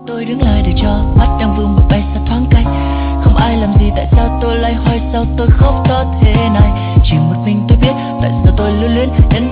Tôi đứng lại để cho mắt đang vương một bay xa thoáng cách. Không ai làm gì, tại sao tôi lại hỏi sao tôi khóc to thế này. Chỉ một mình tôi biết tại sao tôi lưu luyến đến